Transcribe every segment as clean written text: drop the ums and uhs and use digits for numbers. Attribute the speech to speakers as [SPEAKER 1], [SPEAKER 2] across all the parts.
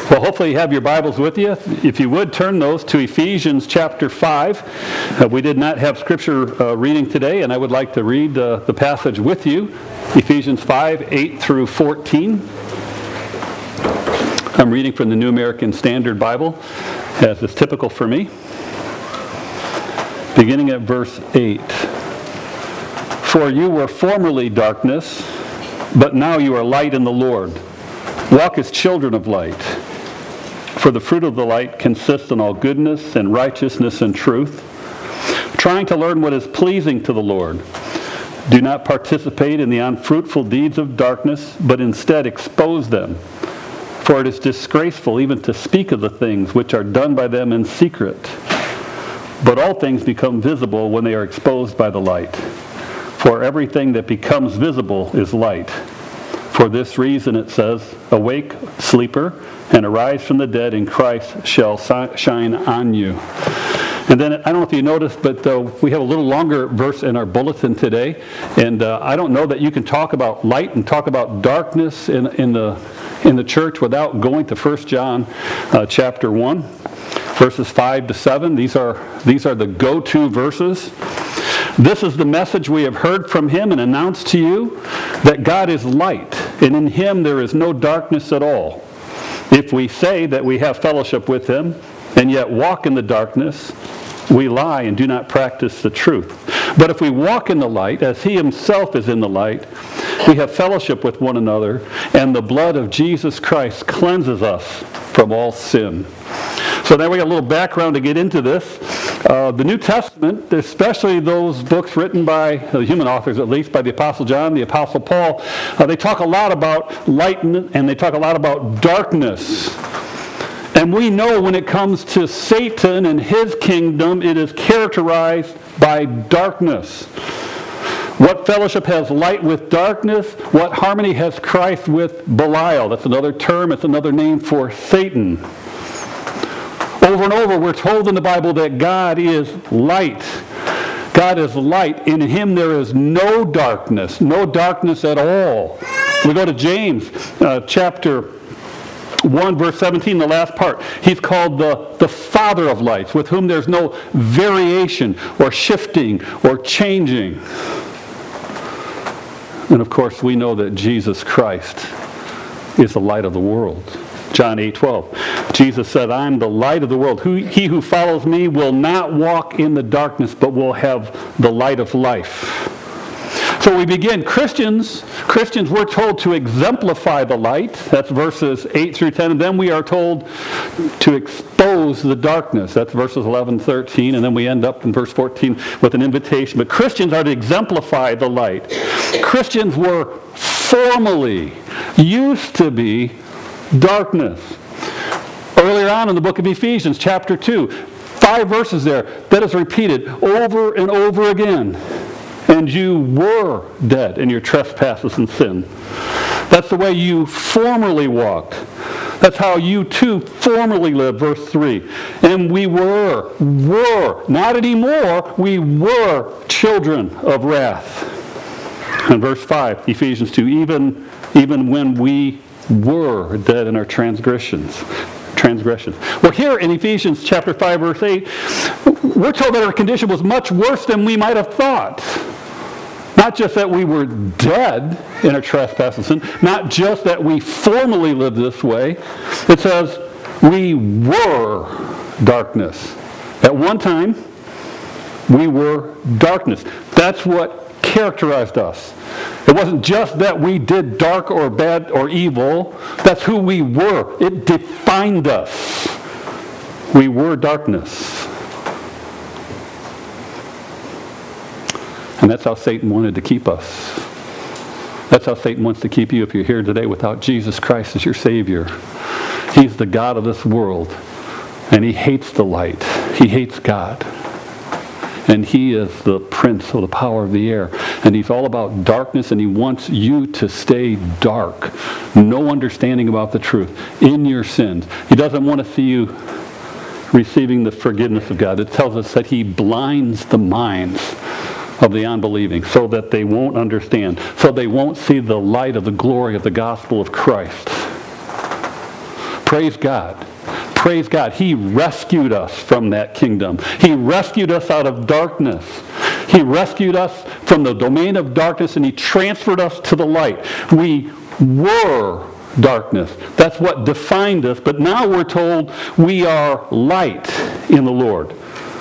[SPEAKER 1] Well, hopefully you have your Bibles with you. If you would, turn those to Ephesians chapter 5. We did not have scripture reading today, and I would like to read the passage with you. Ephesians 5, 8 through 14. I'm reading from the New American Standard Bible, as is typical for me. Beginning at verse 8. For you were formerly darkness, but now you are light in the Lord. Walk as children of light. For the fruit of the light consists in all goodness and righteousness and truth, trying to learn what is pleasing to the Lord. Do not participate in the unfruitful deeds of darkness, but instead expose them. For it is disgraceful even to speak of the things which are done by them in secret. But all things become visible when they are exposed by the light. For everything that becomes visible is light. For this reason it says, awake, sleeper, and arise from the dead, and Christ shall shine on you. And then, I don't know if you noticed, but we have a little longer verse in our bulletin today. And I don't know that you can talk about light and talk about darkness in the church without going to 1 John chapter 1, verses 5 to 7. These are the go-to verses. This is the message we have heard from him and announced to you, that God is light, and in him there is no darkness at all. If we say that we have fellowship with him, and yet walk in the darkness, we lie and do not practice the truth. But if we walk in the light, as he himself is in the light, we have fellowship with one another, and the blood of Jesus Christ cleanses us from all sin. So now we got a little background to get into this. The New Testament, especially those books written by human authors, at least by the Apostle John, the Apostle Paul, they talk a lot about light and they talk a lot about darkness. And we know when it comes to Satan and his kingdom, it is characterized by darkness. What fellowship has light with darkness? What harmony has Christ with Belial? That's another term, it's another name for Satan. Over and over, we're told in the Bible that God is light. God is light. In him there is no darkness at all. We go to James chapter 1, verse 17, the last part. He's called the Father of lights, with whom there's no variation or shifting or changing. And of course, we know that Jesus Christ is the light of the world. John 8:12. Jesus said, I am the light of the world. He who follows me will not walk in the darkness, but will have the light of life. So we begin. Christians, we're told to exemplify the light. That's verses 8 through 10. And then we are told to expose the darkness. That's verses 11, 13. And then we end up in verse 14 with an invitation. But Christians are to exemplify the light. Christians were formerly, used to be, darkness. Earlier on in the book of Ephesians, chapter 2, 5 verses there, that is repeated over and over again. And you were dead in your trespasses and sin. That's the way you formerly walked. That's how you too formerly lived, verse 3. And we were, not anymore, we were children of wrath. And verse 5, Ephesians 2, even when we were dead in our transgressions. Well, here in Ephesians chapter 5, verse 8, we're told that our condition was much worse than we might have thought. Not just that we were dead in our trespasses and sin, not just that we formerly lived this way. It says we were darkness. At one time, we were darkness. That's what characterized us. It wasn't just that we did dark or bad or evil. That's who we were. It defined us. We were darkness. And that's how Satan wanted to keep us. That's how Satan wants to keep you if you're here today without Jesus Christ as your Savior. He's the God of this world. And he hates the light. He hates God. And he is the prince of the power of the air. And he's all about darkness, and he wants you to stay dark. No understanding about the truth in your sins. He doesn't want to see you receiving the forgiveness of God. It tells us that he blinds the minds of the unbelieving so that they won't understand, so they won't see the light of the glory of the gospel of Christ. Praise God. Praise God. He rescued us from that kingdom. He rescued us out of darkness. He rescued us from the domain of darkness, and He transferred us to the light. We were darkness. That's what defined us. But now we're told we are light in the Lord.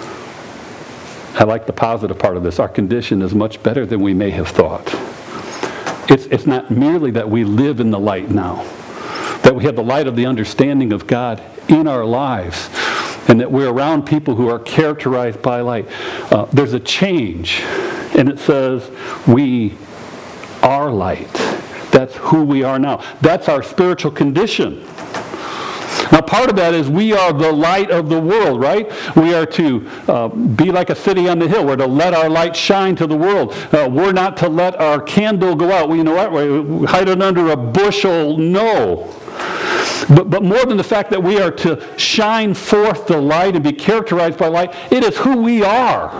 [SPEAKER 1] I like the positive part of this. Our condition is much better than we may have thought. It's not merely that we live in the light now, that we have the light of the understanding of God in our lives, and that we're around people who are characterized by light. There's a change, and it says we are light. That's who we are now. That's our spiritual condition. Now, part of that is we are the light of the world, right? We are to be like a city on the hill. We're to let our light shine to the world. We're not to let our candle go out. Well, you know what? We hide it under a bushel. No. But more than the fact that we are to shine forth the light and be characterized by light, it is who we are.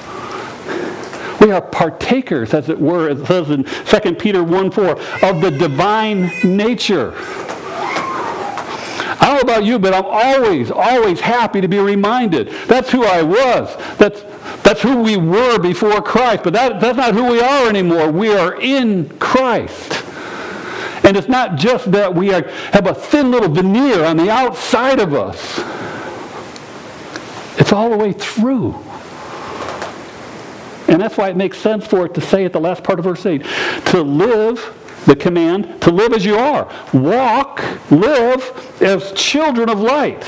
[SPEAKER 1] We are partakers, as it were, it says in 2 Peter 1:4, of the divine nature. I don't know about you, but I'm always happy to be reminded. That's who I was. That's who we were before Christ. But that's not who we are anymore. We are in Christ. And it's not just that we have a thin little veneer on the outside of us. It's all the way through. And that's why it makes sense for it to say at the last part of verse 8, to live, the command, to live as you are. Walk, live as children of light.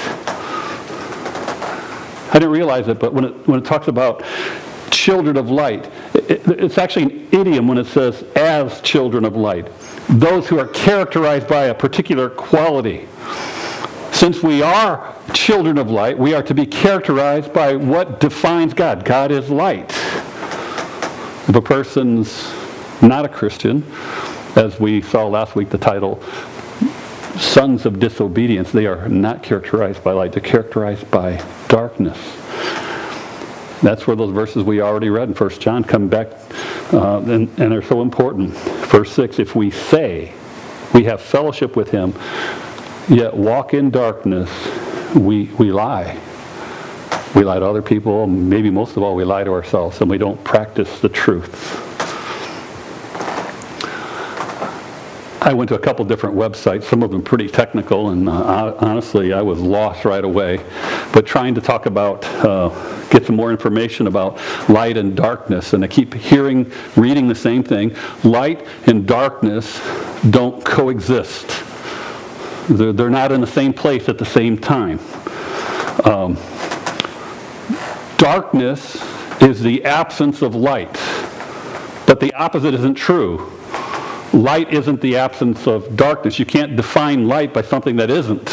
[SPEAKER 1] I didn't realize it, but when it talks about children of light, it's actually an idiom when it says as children of light. Those who are characterized by a particular quality. Since we are children of light, we are to be characterized by what defines God. God is light. If a person's not a Christian, as we saw last week, the title, Sons of Disobedience, they are not characterized by light. They're characterized by darkness. That's where those verses we already read in 1 John come back, and they're so important. Verse 6, if we say we have fellowship with Him, yet walk in darkness, we lie. We lie to other people. Maybe most of all, we lie to ourselves, and we don't practice the truth. I went to a couple different websites, some of them pretty technical, and honestly, I was lost right away. But trying to talk about, get some more information about light and darkness, and I keep reading the same thing. Light and darkness don't coexist. They're not in the same place at the same time. Darkness is the absence of light, but the opposite isn't true. Light isn't the absence of darkness. You can't define light by something that isn't.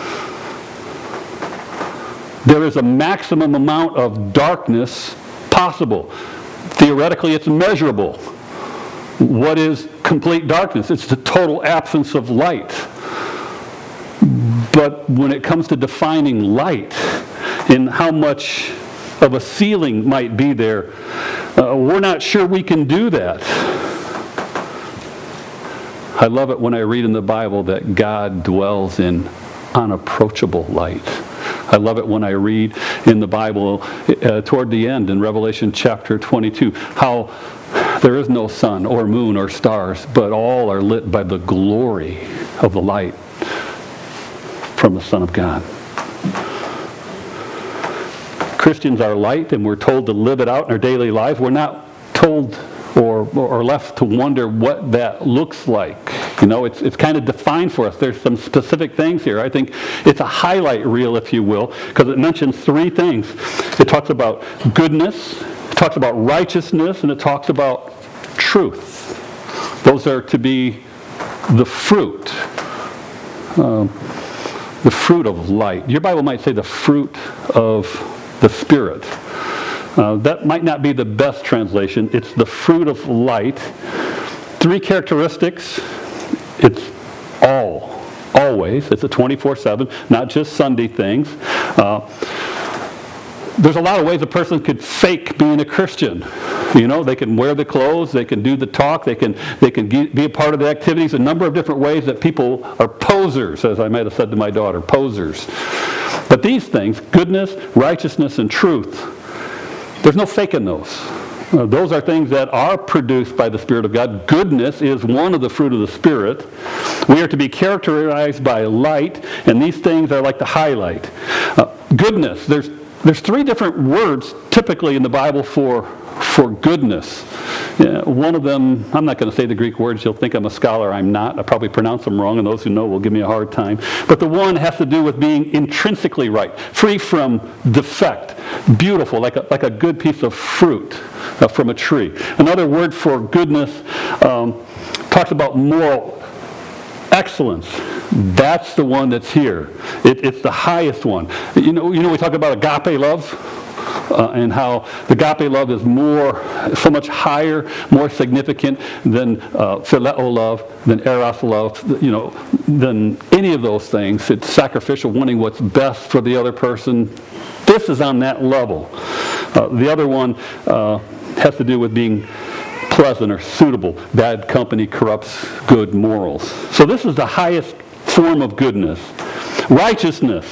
[SPEAKER 1] There is a maximum amount of darkness possible. Theoretically, it's measurable. What is complete darkness? It's the total absence of light. But when it comes to defining light and how much of a ceiling might be there, we're not sure we can do that. I love it when I read in the Bible that God dwells in unapproachable light. I love it when I read in the Bible toward the end in Revelation chapter 22 how there is no sun or moon or stars, but all are lit by the glory of the light from the Son of God. Christians are light, and we're told to live it out in our daily lives. We're not told or left to wonder what that looks like. You know, it's kind of defined for us. There's some specific things here. I think it's a highlight reel, if you will, because it mentions three things. It talks about goodness, it talks about righteousness, and it talks about truth. Those are to be the fruit of light. Your Bible might say the fruit of the Spirit. That might not be the best translation. It's the fruit of light. Three characteristics. It's always. It's a 24/7, not just Sunday things. There's a lot of ways a person could fake being a Christian. You know, they can wear the clothes, they can do the talk, they can be a part of the activities, a number of different ways that people are posers, as I might have said to my daughter, posers. But these things, goodness, righteousness, and truth, there's no faking those. Those are things that are produced by the Spirit of God. Goodness is one of the fruit of the Spirit. We are to be characterized by light, and these things are like the highlight. Goodness, there's three different words typically in the Bible for goodness. One of them, I'm not going to say the Greek words. You'll think I'm a scholar. I'm not. I probably pronounce them wrong, and those who know will give me a hard time. But the one has to do with being intrinsically right, free from defect, beautiful, like a good piece of fruit from a tree. Another word for goodness talks about moral excellence. That's the one that's here. It's the highest one. You know, we talk about agape love. And how the agape love is so much higher, more significant than phileo love, than eros love, than any of those things. It's sacrificial, wanting what's best for the other person. This is on that level. The other one has to do with being pleasant or suitable. Bad company corrupts good morals. So this is the highest form of goodness. Righteousness.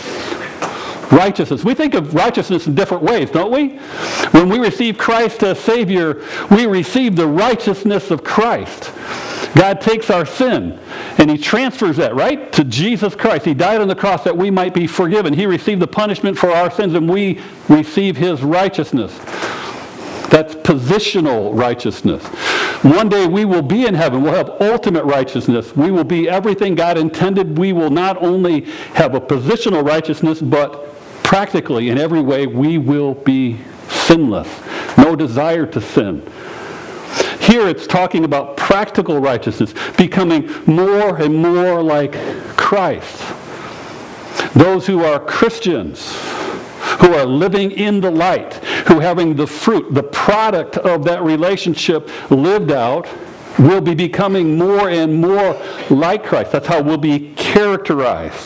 [SPEAKER 1] We think of righteousness in different ways, don't we? When we receive Christ as Savior, we receive the righteousness of Christ. God takes our sin and He transfers that, right, to Jesus Christ. He died on the cross that we might be forgiven. He received the punishment for our sins, and we receive His righteousness. That's positional righteousness. One day we will be in heaven. We'll have ultimate righteousness. We will be everything God intended. We will not only have a positional righteousness, but practically, in every way, we will be sinless. No desire to sin. Here it's talking about practical righteousness, becoming more and more like Christ. Those who are Christians, who are living in the light, who are having the fruit, the product of that relationship lived out, will be becoming more and more like Christ. That's how we'll be characterized.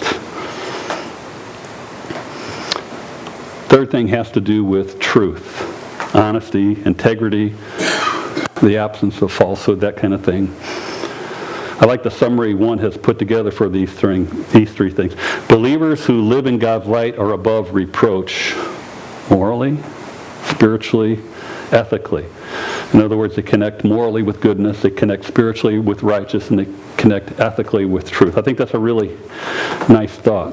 [SPEAKER 1] Third thing has to do with truth, honesty, integrity, the absence of falsehood, that kind of thing. I like the summary one has put together for these three things. Believers who live in God's light are above reproach, morally, spiritually, ethically. In other words, they connect morally with goodness, they connect spiritually with righteousness, and they connect ethically with truth. I think that's a really nice thought.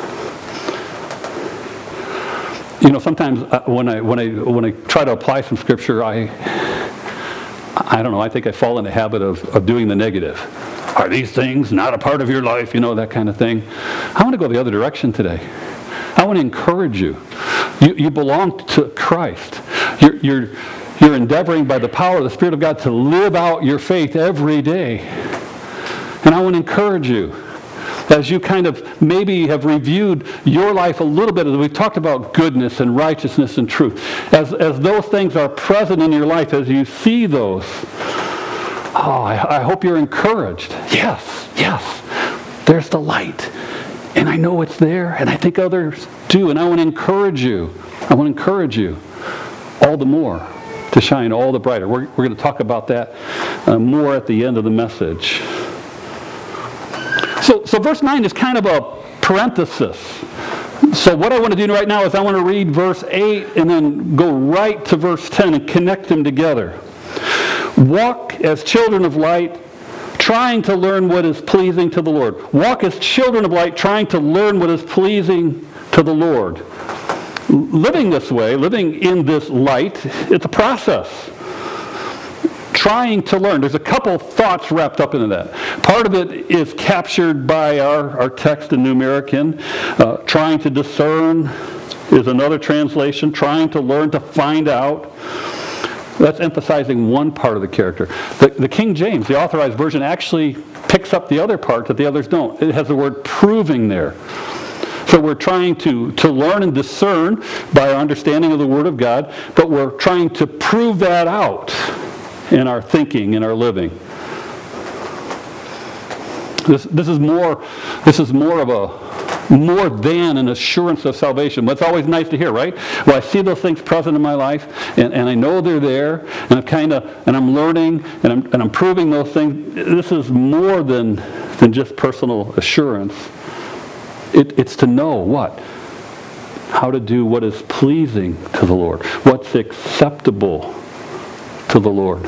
[SPEAKER 1] You know, sometimes when I try to apply some scripture, I don't know, I think I fall in the habit of doing the negative. Are these things not a part of your life? You know, that kind of thing. I want to go the other direction today. I want to encourage you. You belong to Christ. You're endeavoring by the power of the Spirit of God to live out your faith every day. And I want to encourage you, as you kind of maybe have reviewed your life a little bit, as we've talked about goodness and righteousness and truth, as those things are present in your life, as you see those, I hope you're encouraged. Yes, there's the light. And I know it's there, and I think others do. And I want to encourage you. All the more to shine all the brighter. We're going to talk about that more at the end of the message. So verse 9 is kind of a parenthesis. So what I want to do right now is I want to read verse 8 and then go right to verse 10 and connect them together. Walk as children of light, trying to learn what is pleasing to the Lord. Walk as children of light, trying to learn what is pleasing to the Lord. Living this way, living in this light, it's a process. Trying to learn. There's a couple thoughts wrapped up into that. Part of it is captured by our text in New American. Trying to discern is another translation. Trying to learn, to find out. That's emphasizing one part of the character. The King James, the Authorized Version, actually picks up the other part that the others don't. It has the word proving there. So we're trying to learn and discern by our understanding of the Word of God, but we're trying to prove that out in our thinking, in our living. This is more of more than an assurance of salvation. That's always nice to hear, right? Well, I see those things present in my life, and I know they're there, and I'm learning, and I'm proving those things. This is more than just personal assurance. It's to know what? How to do what is pleasing to the Lord, what's acceptable to the Lord.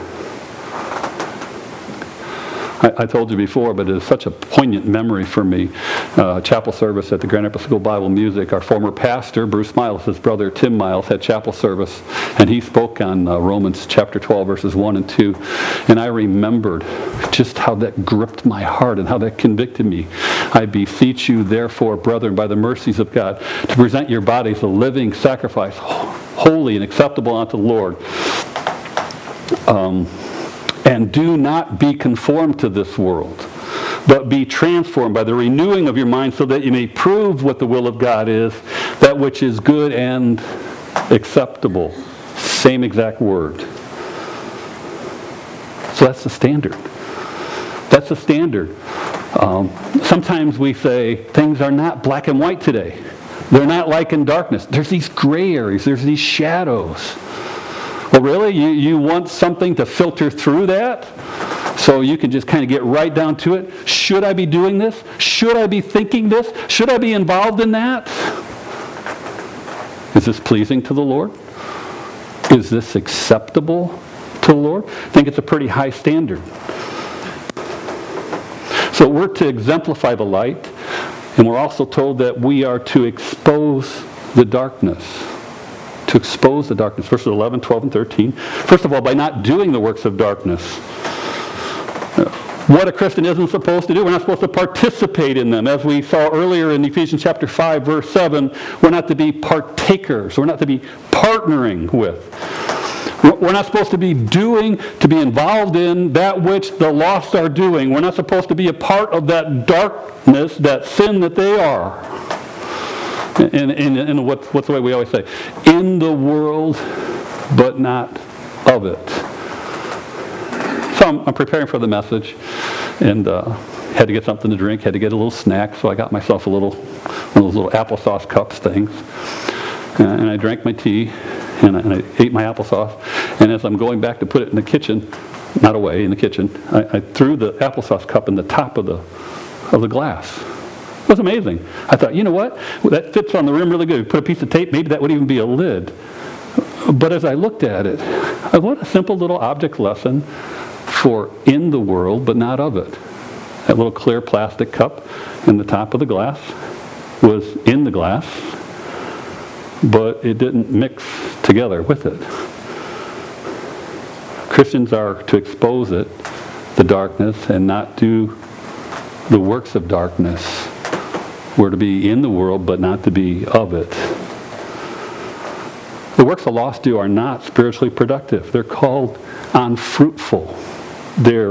[SPEAKER 1] I told you before, but it is such a poignant memory for me. Chapel service at the Grand Rapids School Bible Music. Our former pastor, Bruce Miles, his brother Tim Miles, had chapel service, and he spoke on Romans chapter 12, verses 1 and 2. And I remembered just how that gripped my heart and how that convicted me. I beseech you, therefore, brethren, by the mercies of God, to present your bodies a living sacrifice, holy and acceptable unto the Lord. And do not be conformed to this world, but be transformed by the renewing of your mind, so that you may prove what the will of God is, that which is good and acceptable. Same exact word. So that's the standard. That's the standard. Sometimes we say things are not black and white today. They're not like in darkness. There's these gray areas. There's these shadows. Well, really? You want something to filter through that? So you can just kind of get right down to it? Should I be doing this? Should I be thinking this? Should I be involved in that? Is this pleasing to the Lord? Is this acceptable to the Lord? I think it's a pretty high standard. So we're to exemplify the light, and we're also told that we are to expose the darkness. To expose the darkness. Verses 11, 12, and 13. First of all, by not doing the works of darkness. What a Christian isn't supposed to do. We're not supposed to participate in them. As we saw earlier in Ephesians chapter 5, verse 7, we're not to be partakers. We're not to be partnering with. We're not supposed to be involved in that which the lost are doing. We're not supposed to be a part of that darkness, that sin that they are. And what's the way we always say? In the world, but not of it. So I'm preparing for the message, and had to get something to drink, had to get a little snack, so I got myself one of those little applesauce cups things. And I drank my tea, and I ate my applesauce. And as I'm going back to put it in the kitchen, not away, in the kitchen, I threw the applesauce cup in the top of the glass. It was amazing. I thought, you know what? That fits on the rim really good. Put a piece of tape, maybe that would even be a lid. But as I looked at it, what a simple little object lesson for in the world, but not of it. That little clear plastic cup in the top of the glass was in the glass, but it didn't mix together with it. Christians are to expose it, the darkness, and not do the works of darkness. We're to be in the world, but not to be of it. The works the lost do are not spiritually productive. They're called unfruitful. They're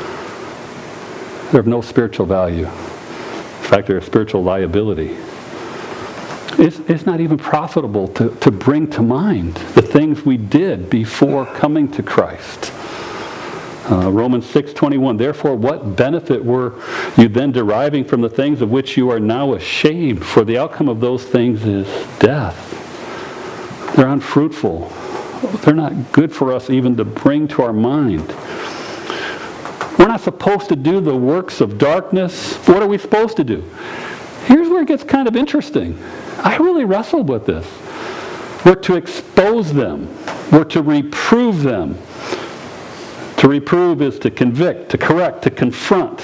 [SPEAKER 1] of no spiritual value. In fact, they're a spiritual liability. It's not even profitable to bring to mind the things we did before coming to Christ. Romans 6:21, therefore what benefit were you then deriving from the things of which you are now ashamed? For the outcome of those things is death. They're unfruitful. They're not good for us even to bring to our mind. We're not supposed to do the works of darkness. What are we supposed to do? Here's where it gets kind of interesting. I really wrestled with this. We're to expose them. We're to reprove them. To reprove is to convict, to correct, to confront.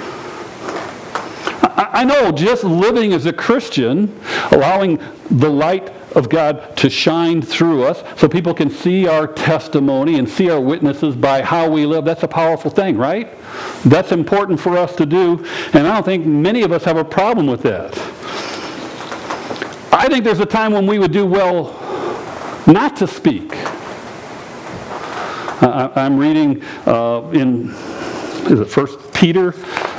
[SPEAKER 1] I know just living as a Christian, allowing the light of God to shine through us so people can see our testimony and see our witnesses by how we live, that's a powerful thing, right? That's important for us to do, and I don't think many of us have a problem with that. I think there's a time when we would do well not to speak. I'm reading in 1 Peter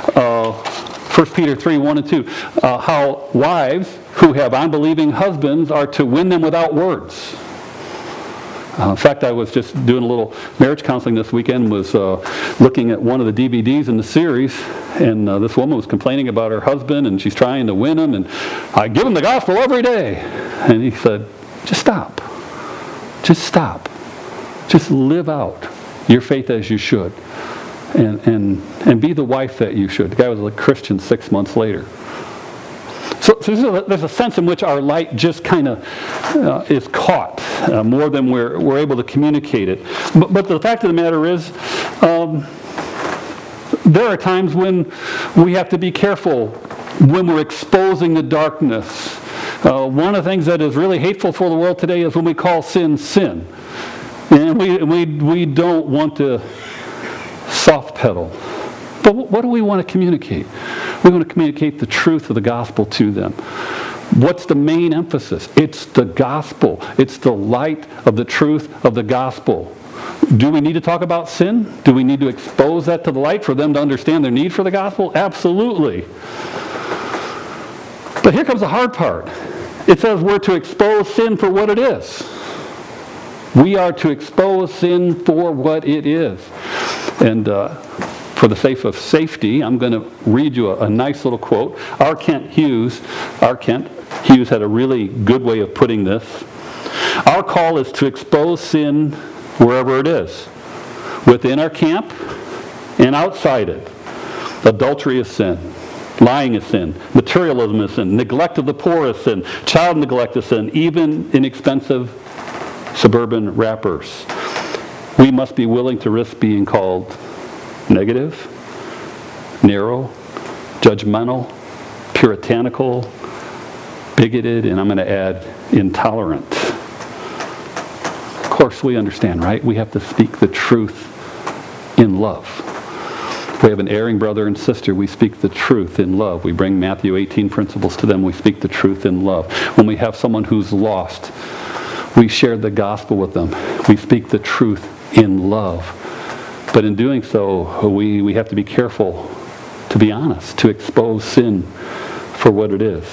[SPEAKER 1] 3, 1 and 2, how wives who have unbelieving husbands are to win them without words. In fact, I was just doing a little marriage counseling this weekend, was looking at one of the DVDs in the series, and this woman was complaining about her husband, and she's trying to win him, and I give him the gospel every day. And he said, just stop. Just stop. Just live out your faith as you should. And be the wife that you should. The guy was a Christian 6 months later. So there's a sense in which our light just kind of is caught more than we're able to communicate it. But the fact of the matter is, there are times when we have to be careful when we're exposing the darkness. One of the things that is really hateful for the world today is when we call sin, sin. And we don't want to soft pedal. But what do we want to communicate? We want to communicate the truth of the gospel to them. What's the main emphasis? It's the gospel. It's the light of the truth of the gospel. Do we need to talk about sin? Do we need to expose that to the light for them to understand their need for the gospel? Absolutely. But here comes the hard part. It says we're to expose sin for what it is. We are to expose sin for what it is. And for the sake of safety, I'm going to read you a nice little quote. R. Kent Hughes had a really good way of putting this. Our call is to expose sin wherever it is, within our camp and outside it. Adultery is sin. Lying is sin. Materialism is sin. Neglect of the poor is sin. Child neglect is sin. Even inexpensive suburban rappers. We must be willing to risk being called negative, narrow, judgmental, puritanical, bigoted, and I'm going to add intolerant. Of course, we understand, right? We have to speak the truth in love. If we have an erring brother and sister, we speak the truth in love. We bring Matthew 18 principles to them. We speak the truth in love. When we have someone who's lost, we share the gospel with them. We speak the truth in love. But in doing so, we have to be careful, to be honest, to expose sin for what it is.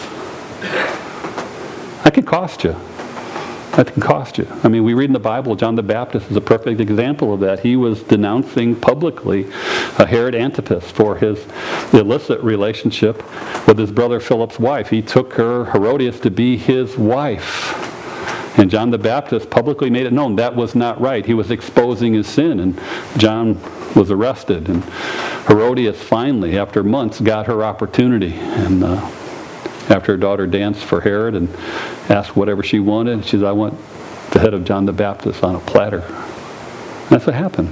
[SPEAKER 1] That can cost you. That can cost you. I mean, we read in the Bible, John the Baptist is a perfect example of that. He was denouncing publicly Herod Antipas for his illicit relationship with his brother Philip's wife. He took her, Herodias, to be his wife. And John the Baptist publicly made it known that was not right. He was exposing his sin, and John was arrested. And Herodias finally, after months, got her opportunity. And after her daughter danced for Herod and asked whatever she wanted, she said, I want the head of John the Baptist on a platter. And that's what happened.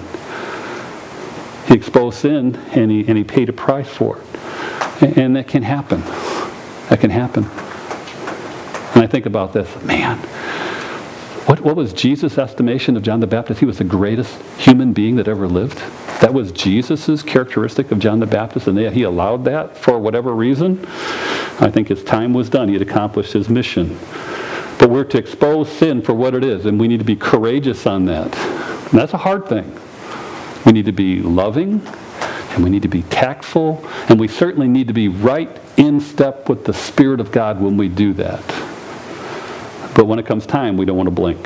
[SPEAKER 1] He exposed sin, and he paid a price for it. And that can happen. That can happen. And I think about this, man, what was Jesus' estimation of John the Baptist? He was the greatest human being that ever lived. That was Jesus' characteristic of John the Baptist, and he allowed that for whatever reason. I think his time was done. He had accomplished his mission. But we're to expose sin for what it is, and we need to be courageous on that. And that's a hard thing. We need to be loving, and we need to be tactful, and we certainly need to be right in step with the Spirit of God when we do that. But when it comes time, we don't want to blink.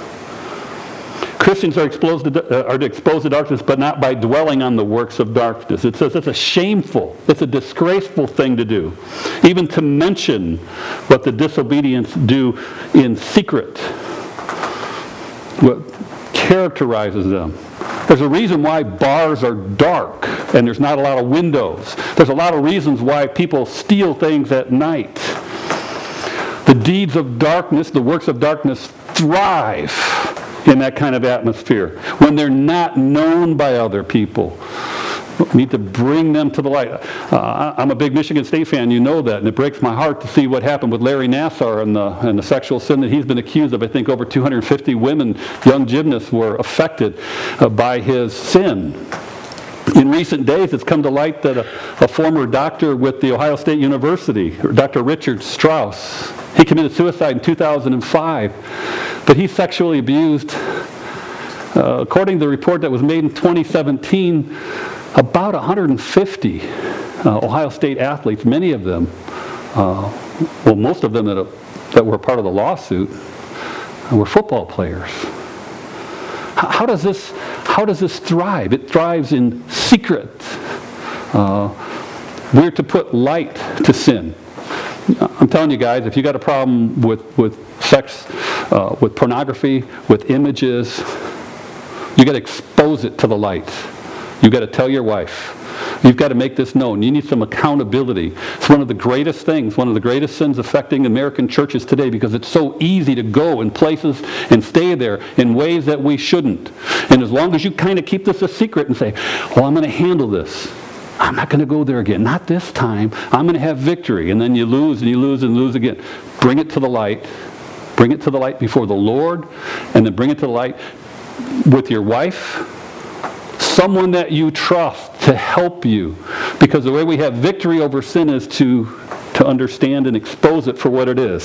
[SPEAKER 1] Christians are to expose the darkness, but not by dwelling on the works of darkness. It says it's a shameful, it's a disgraceful thing to do, even to mention what the disobedience do in secret, what characterizes them. There's a reason why bars are dark and there's not a lot of windows. There's a lot of reasons why people steal things at night. The deeds of darkness, the works of darkness, thrive in that kind of atmosphere when they're not known by other people. We need to bring them to the light. I'm a big Michigan State fan, you know that, and it breaks my heart to see what happened with Larry Nassar and the sexual sin that he's been accused of. I think over 250 women, young gymnasts, were affected by his sin. In recent days, it's come to light that a former doctor with the Ohio State University, Dr. Richard Strauss, he committed suicide in 2005, but he sexually abused, according to the report that was made in 2017, about 150 Ohio State athletes, many of them, most of them that were part of the lawsuit, were football players. how does this thrive? It thrives in secret. We're to put light to sin. I'm telling you guys, if you got a problem with sex, with pornography, with images, you got to expose it to the light. You got to tell your wife. You've got to make this known. You need some accountability. It's one of the greatest things, one of the greatest sins affecting American churches today, because it's so easy to go in places and stay there in ways that we shouldn't. And as long as you kind of keep this a secret and say, well, I'm going to handle this. I'm not going to go there again. Not this time. I'm going to have victory. And then you lose and you lose and lose again. Bring it to the light. Bring it to the light before the Lord, and then bring it to the light with your wife, someone that you trust to help you. Because the way we have victory over sin is to understand and expose it for what it is.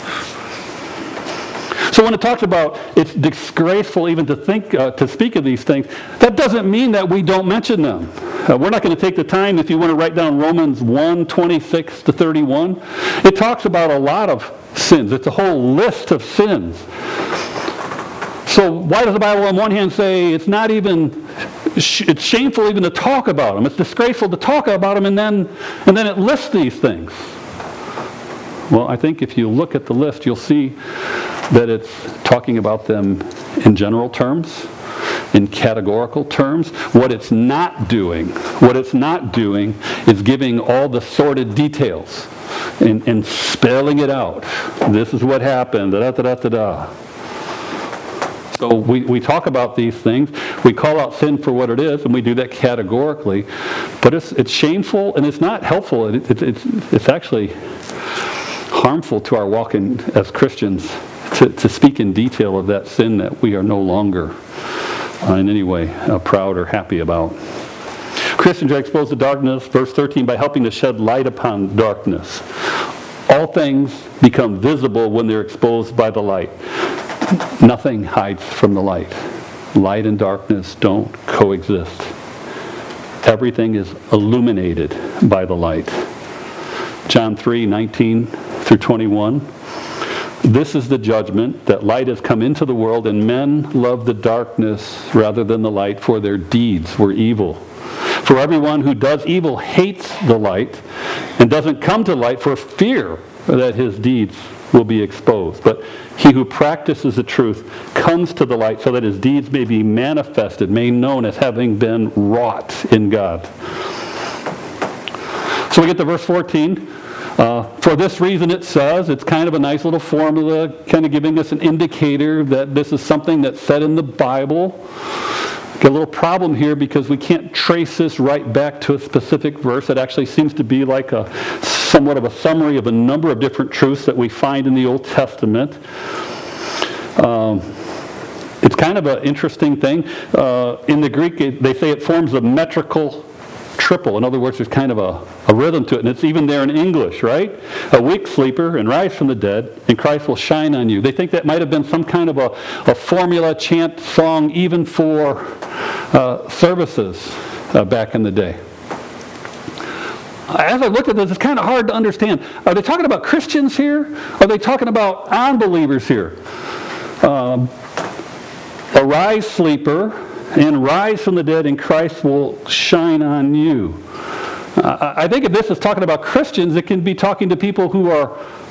[SPEAKER 1] So when it talks about it's disgraceful even to speak of these things, that doesn't mean that we don't mention them. We're not going to take the time, if you want to write down Romans 1:26 to 31. It talks about a lot of sins. It's a whole list of sins. So why does the Bible on one hand say it's shameful even to talk about them? It's disgraceful to talk about them, and then it lists these things. Well, I think if you look at the list, you'll see that it's talking about them in general terms, in categorical terms. What it's not doing is giving all the sordid details and spelling it out. This is what happened, da-da-da-da-da-da. So we talk about these things. We call out sin for what it is, and we do that categorically. But it's shameful, and it's not helpful. It's actually harmful to our walk as Christians to speak in detail of that sin that we are no longer in any way proud or happy about. Christians are exposed to darkness, verse 13, by helping to shed light upon darkness. All things become visible when they're exposed by the light. Nothing hides from the light. Light and darkness don't coexist. Everything is illuminated by the light. John 3:19 through 21. This is the judgment, that light has come into the world, and men love the darkness rather than the light, for their deeds were evil. For everyone who does evil hates the light and doesn't come to light for fear that his deeds will be exposed. But he who practices the truth comes to the light so that his deeds may be manifested, made known as having been wrought in God. So we get to verse 14. For this reason it says, it's kind of a nice little formula, kind of giving us an indicator that this is something that's said in the Bible. Got a little problem here because we can't trace this right back to a specific verse. It actually seems to be like somewhat of a summary of a number of different truths that we find in the Old Testament. It's kind of an interesting thing. In the Greek, they say it forms a metrical triple. In other words, there's kind of a rhythm to it, and it's even there in English, right? Awake, sleeper, and rise from the dead, and Christ will shine on you. They think that might have been some kind of a formula, chant, song, even for services back in the day. As I look at this, it's kind of hard to understand. Are they talking about Christians here? Are they talking about unbelievers here? Arise, sleeper, and rise from the dead, and Christ will shine on you. I think if this is talking about Christians, it can be talking to people who are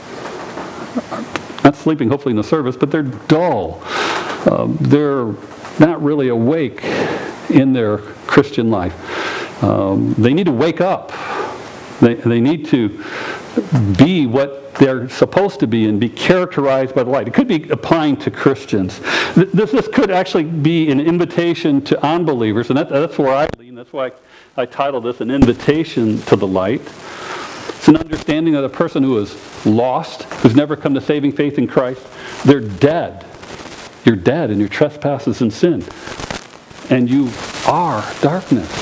[SPEAKER 1] not sleeping, hopefully, in the service, but they're dull. They're not really awake in their Christian life. They need to wake up. They need to be what they're supposed to be and be characterized by the light. It could be applying to Christians. This could actually be an invitation to unbelievers, and that's where I lean. That's why I titled this An Invitation to the Light. It's an understanding that a person who is lost, who's never come to saving faith in Christ, they're dead. You're dead in your trespasses and sin. And you are darkness.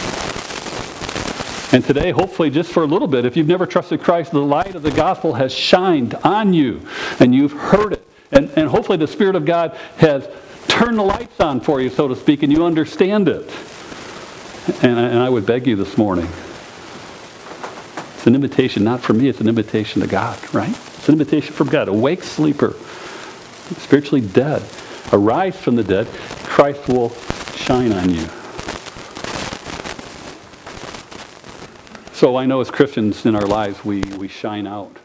[SPEAKER 1] And today, hopefully, just for a little bit, if you've never trusted Christ, the light of the gospel has shined on you, and you've heard it. And hopefully the Spirit of God has turned the lights on for you, so to speak, and you understand it. And I would beg you this morning, it's an invitation, not for me, it's an invitation to God, right? It's an invitation from God. Awake, sleeper, spiritually dead. arise from the dead, Christ will shine on you. So I know as Christians in our lives, we shine out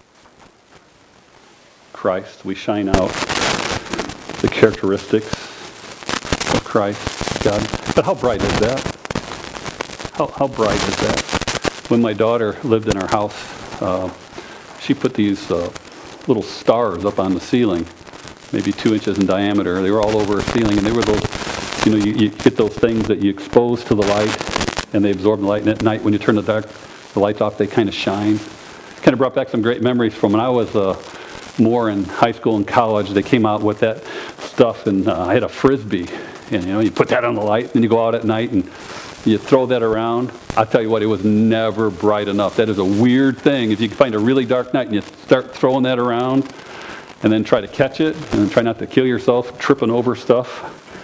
[SPEAKER 1] Christ. We shine out the characteristics of Christ, God. But how bright is that? How bright is that? When my daughter lived in our house, she put these little stars up on the ceiling, maybe 2 inches in diameter. They were all over her ceiling, and they were those, you get those things that you expose to the light, and they absorb the light. And at night, when you turn the lights off, they kind of shine. Kind of brought back some great memories from when I was more in high school and college. They came out with that stuff, and I had a Frisbee, and you put that on the light, and then you go out at night and you throw that around. I'll tell you what, it was never bright enough. That is a weird thing. If you can find a really dark night and you start throwing that around and then try to catch it and then try not to kill yourself tripping over stuff.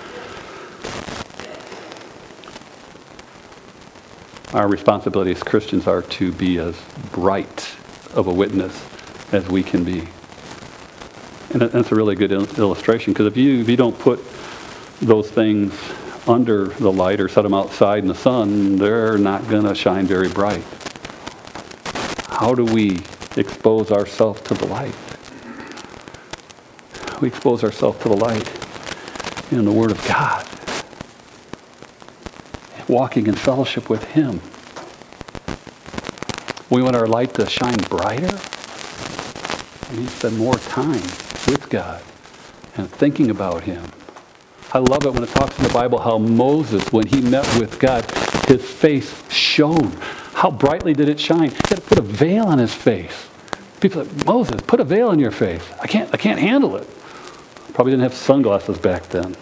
[SPEAKER 1] Our responsibility as Christians are to be as bright of a witness as we can be. And that's a really good illustration, because if you don't put those things under the light or set them outside in the sun, they're not going to shine very bright. How do we expose ourselves to the light? We expose ourselves to the light in the Word of God, walking in fellowship with Him. We want our light to shine brighter. We need to spend more time with God and thinking about Him. I love it when it talks in the Bible how Moses, when he met with God, his face shone. How brightly did it shine? He had to put a veil on his face. People said, Moses, put a veil on your face. I can't handle it. Probably didn't have sunglasses back then.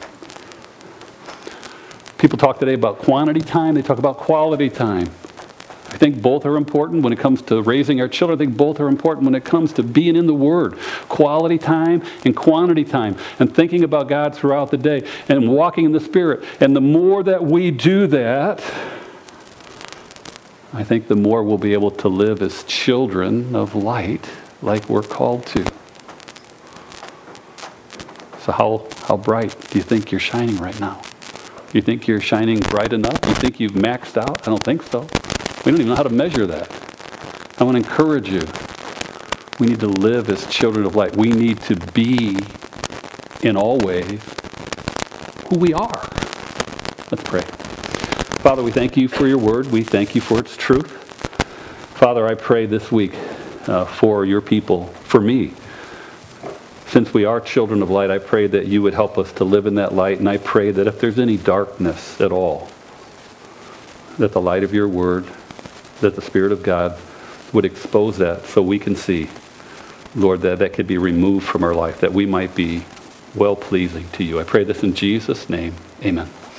[SPEAKER 1] People talk today about quantity time. They talk about quality time. I think both are important when it comes to raising our children. I think both are important when it comes to being in the Word. Quality time and quantity time. And thinking about God throughout the day and walking in the Spirit. And the more that we do that, I think the more we'll be able to live as children of light like we're called to. So how bright do you think you're shining right now? You think you're shining bright enough? You think you've maxed out? I don't think so. We don't even know how to measure that. I want to encourage you. We need to live as children of light. We need to be, in all ways, who we are. Let's pray. Father, we thank you for your word. We thank you for its truth. Father, I pray this week for your people, for me. Since we are children of light, I pray that you would help us to live in that light. And I pray that if there's any darkness at all, that the light of your word, that the Spirit of God would expose that so we can see, Lord, that could be removed from our life, that we might be well-pleasing to you. I pray this in Jesus' name. Amen.